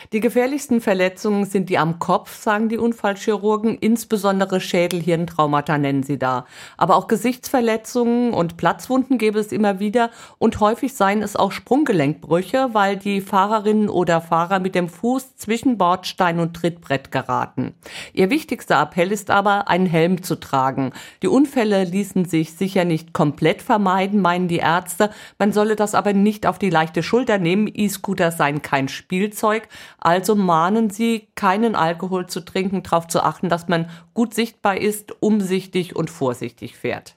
Die gefährlichsten Verletzungen sind die am Kopf, sagen die Unfallchirurgen, insbesondere Schädel-Hirntraumata nennen sie da. Aber auch Gesichtsverletzungen und Platzwunden gäbe es immer wieder und häufig seien es auch Sprunggelenkbrüche, weil die Fahrerinnen oder Fahrer mit dem Fuß zwischen Bordstein und Trittbrett geraten. Ihr wichtigster Appell ist aber, einen Helm zu tragen. Die Unfälle ließen sich sicher nicht komplett vermeiden, meinen die Ärzte. Man solle das aber nicht auf die leichte Schulter nehmen. E-Scooter seien kein Spielzeug. Also mahnen sie, keinen Alkohol zu trinken, darauf zu achten, dass man gut sichtbar ist, umsichtig und vorsichtig fährt.